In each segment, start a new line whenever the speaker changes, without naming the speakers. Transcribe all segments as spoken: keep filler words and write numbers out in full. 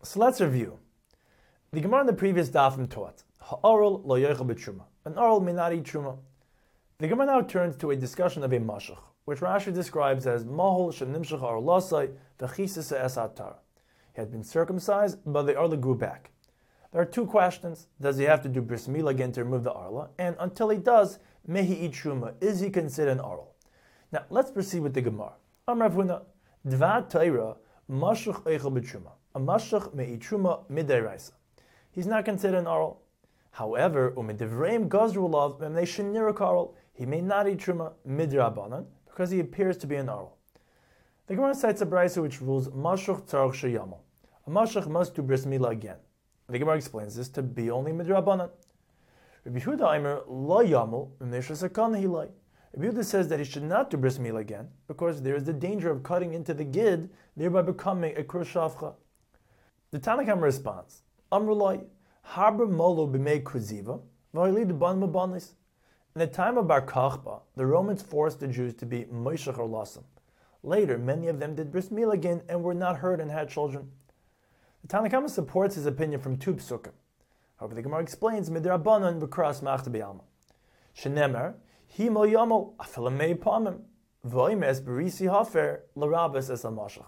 So let's review. The Gemara in the previous dafim taught, Ha'aral lo yochel b'truma. An aral may not eat truma. The Gemara now turns to a discussion of a mashach, which Rashi describes as mahol shenimshach arlasai v'chisisa es atar. He had been circumcised, but the arla grew back. There are two questions. Does he have to do bris milah again to remove the arla? And until he does, may he eat truma? Is he considered an aral? Now, let's proceed with the Gemara. Am Rav Huna, Dva Torah, mashach eichel b'truma. A mashach may eat truma midiraisa. He's not considered an aral. However, umidivreim gazrulav memnei shenira aral. He may not eat truma midrabanan because he appears to be an aral. The Gemara cites a brisa which rules mashach tzarich sheyamel. A mashach must do bris milah again. The Gemara explains this to be only midrabanan. Rabbi Yehuda Aimer lo yamel memnei shesakana hilai. Rabbi Yehuda says that he should not do bris milah again because there is the danger of cutting into the gid, thereby becoming a krus shavcha. The Tanna Kamma responds, Amrulai, Harber Molo b'mei kuziva, v'halid ban mabanis. In the time of Bar Kokhba, the Romans forced the Jews to be moishach or lasam. Later, many of them did bris milah again and were not hurt and had children. The Tanna Kamma supports his opinion from two psukim. However, the Gemara explains midrabanan v'kras machta b'yalma. Shenemer, hi mo yamol afilam mei pamim, v'oimes berisi hafer l'rabes es al-mashach.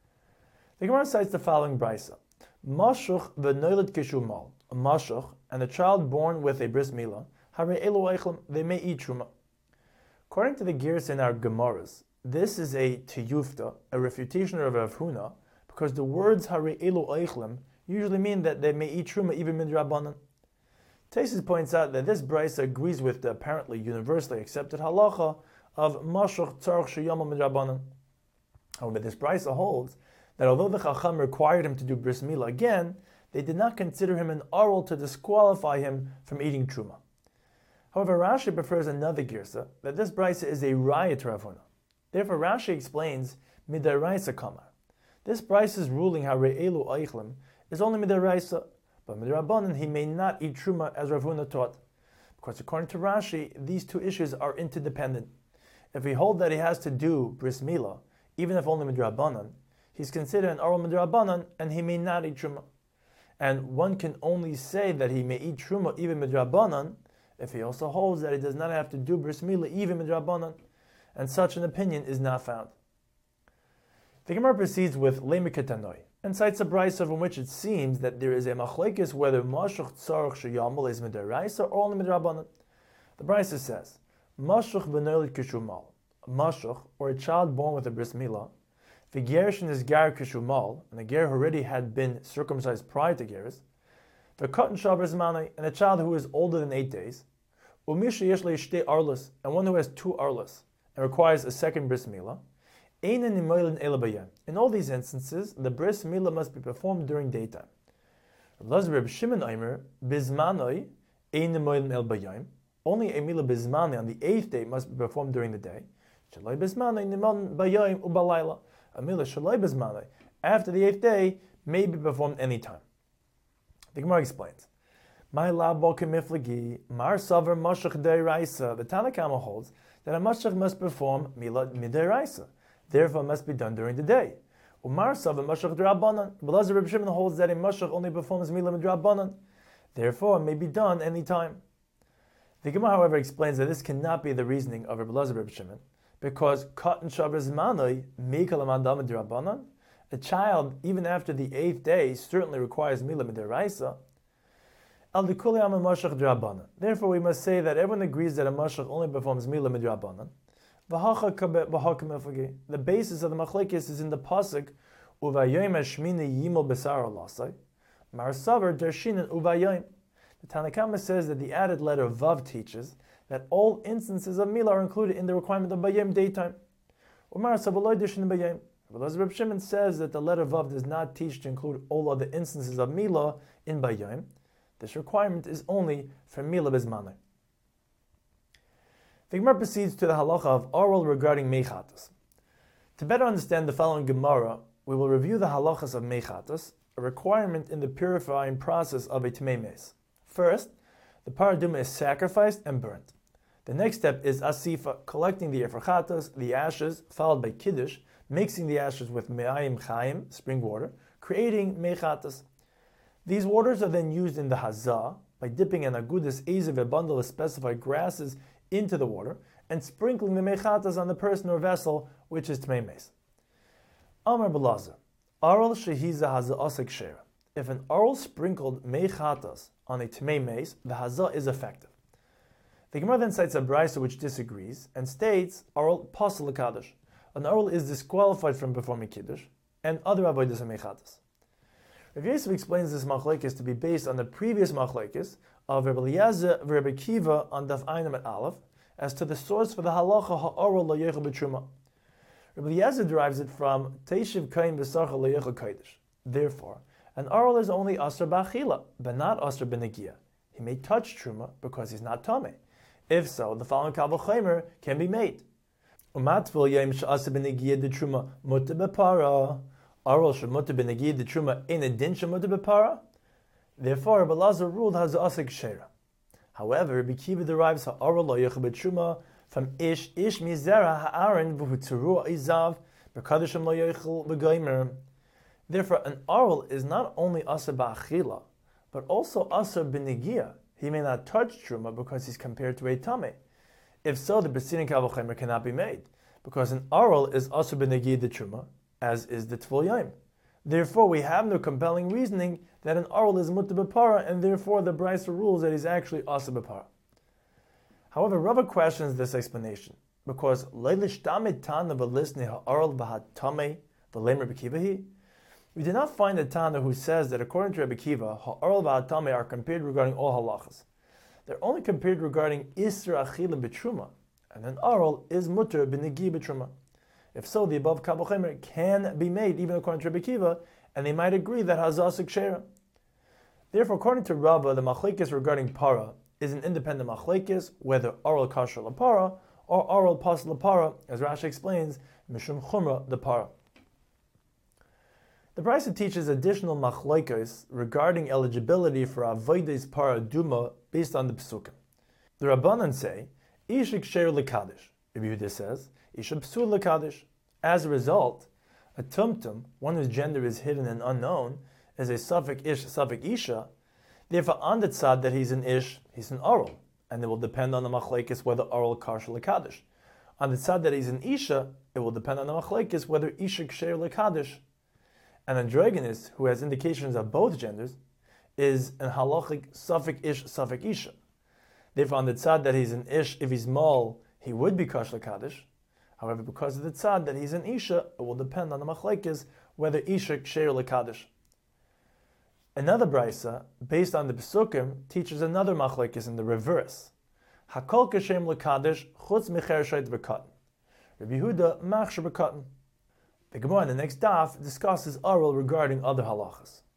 The Gemara cites the following brisa. Mashuch v'noiled kishumal, a mashuch, and a child born with a bris milah, hare elu eichlim, they may eat truma. According to the gears in our Gemaras, this is a tiyufta, a refutation of Rav Huna, because the words hare elu eichlim usually mean that they may eat truma even midrabanan. Taisus points out that this brisa agrees with the apparently universally accepted halacha of mashuch tzarich sheyamel midrabanan. However, this brisa holds that although the Chacham required him to do bris milah again, they did not consider him an aral to disqualify him from eating truma. However, Rashi prefers another girsa, that this brisa is a raya to Rav Huna. Therefore, Rashi explains midaraisa kamar. This brisa's ruling hare elu eichlim is only midaraisa, but midrabanan he may not eat truma as Rav Huna taught, because according to Rashi, these two issues are interdependent. If we hold that he has to do bris milah, even if only midrabanan, he's considered an aral midrabanan, and he may not eat truma. And one can only say that he may eat truma even midrabanan if he also holds that he does not have to do bris milah even midrabanan, and such an opinion is not found. The Gemara proceeds with lemikatanoi and cites a brisa from which it seems that there is a machlekes whether mashuch tzarich sheyamel is midaraisa or only midrabanan. The brisa says mashuch v'noiled kishumal, a mashuch or a child born with a bris milah. The Gershin is Gar Kishumal, and the Ger already had been circumcised prior to Geras. The Katan Shabras Manai, and a child who is older than eight days. Umisha Yeshle Shte Arlas, and one who has two Arlas, and requires a second Bris Milah. Einen Nimoilin Elabayan. In all these instances, the Bris Milah must be performed during daytime. Reb Shimon Aimer, Bizmanoi, Ein Nimoilin Elabayan. Only a Milah Bizmani on the eighth day must be performed during the day. Shalai Bizmanoi Nimon Bayayim Ubalayla. A milah shalai bezmanai, after the eighth day, may be performed any time. The Gemara explains, My labo kemiflagi, mar savar mashach deiraisa. The Tanna Kamma holds that a mashach must perform milah midiraisa, therefore must be done during the day. Umar savar mashach drabanan. Belazar Reb Shimon holds that a mashach only performs milah midrabanan, therefore may be done any time. The Gemara, however, explains that this cannot be the reasoning of Belazar Reb Shimon, because katan shabras manoi mikal amadam drabanan, a child even after the eighth day certainly requires milah midiraisa. Al dekuli am mashach drabanan. Therefore, we must say that everyone agrees that a mashach only performs milah midrabanan. V'hacha kabet v'hacha mefagi. The basis of the machlekes is in the pasuk uvayim hashmini yimol besar alasai mar savar dershinin uvayim. The Tanna Kamma says that the added letter vav teaches that all instances of milah are included in the requirement of bayim daytime. Umar savaloi dershin bayim. But Reb Shimon says that the letter vav does not teach to include all other instances of milah in bayim. This requirement is only for milah bezmanai. The Gemara proceeds to the halacha of oral regarding mechatas. To better understand the following Gemara, we will review the halachas of mechatas, a requirement in the purifying process of a tamei mes. First, the paraduma is sacrificed and burnt. The next step is asifa, collecting the efrachatas, the ashes, followed by kiddush, mixing the ashes with me'ayim chayim, spring water, creating mechatas. These waters are then used in the hazah by dipping an agudas ezev, a bundle of specified grasses, into the water and sprinkling the mechatas on the person or vessel, which is tmei meis. Amar Belazar, aral shehiza hazah asik shera. If an aral sprinkled mechatas on a tmei meis, the hazah is effective. The Gemara then cites a brisa which disagrees and states aral pasal l'kadosh. An aral is disqualified from performing kiddush and other avodas mechatas. Rav Yosef explains this machlekes to be based on the previous machlekes of Rabbi Eliezer and Rabbi Kiva on Daf Einam at Aleph as to the source for the halacha ha'aral lo yochel b'truma. Rabbi Eliezer derives it from Teishiv kain v'sarcha lo yochel kodesh. Therefore, an aral is only asr b'achila, but not asr b'negia. He may touch truma because he's not tameh. If so, the following kal v'chomer can be made. Umatvil yom she'asr b'negia de truma mutter b'para. Aral shemutter b'negia de truma in a din shemutter b'para. Therefore, Rabbi Elazar ruled has asik shera. However, Rabbi Kiva derives ha'aral lo yochel b'truma from ish ish mizera ha'aron v'hutzuru izav b'kadashim lo yochel b'goymer. Therefore, an aral is not only asar ba'achila, but also asar b'negia. He may not touch truma because he's compared to a tameh. If so, the preceding kal v'chomer cannot be made, because an aral is asar b'negia de truma, as is the tvul yom. Therefore, we have no compelling reasoning that an aral is mutter b'para, and therefore the brisa rules that he's actually asar b'para. However, Rava questions this explanation because leilish tamid tana v'lisnei ha'aral v'hatamei v'leim Rabbi Kiva. We did not find a tana who says that according to Rabbi Kiva, ha'aral v'hatamei are compared regarding all halachas. They're only compared regarding isra achila b'truma, and an aral is mutter b'negi b'truma. If so, the above kal v'chomer can be made even according to Rabbi Kiva, and they might agree that hazah asik shera. Therefore, according to Rava, the machlekes regarding para is an independent machlekes, whether aral kasher l'para or aral pas l'para, as Rashi explains, mishum chumra the para. The brisa teaches additional machlekes regarding eligibility for avodas para duma based on the pesukim. The Rabbanan say, ish ksher l'kadosh. Rabbi Yehuda says, ish psul l'kadosh. As a result, a tumtum, one whose gender is hidden and unknown, is a suffix ish, suffix isha. Therefore, on the tzad that he's an ish, he's an aral, and it will depend on the machlekes whether aral kasher l'kadosh. On the tzad that he's an isha, it will depend on the machlekes whether isha ksher l'kadosh. An androgynous, who has indications of both genders, is an halachic suffix ish, suffix isha. Therefore, on the tzad that he's an ish, if he's mol, he would be kasher l'kadosh. However, because of the tzad that he's an isha, it will depend on the machlekes whether isha ksher l'kadosh. Another brisa, based on the pesukim, teaches another machlekes in the reverse. Hakol kashem l'kadosh chutz micher shayt b'katan. Rabbi Yehuda machshir b'katan. The Gemara in the next daf discusses aral regarding other halachas.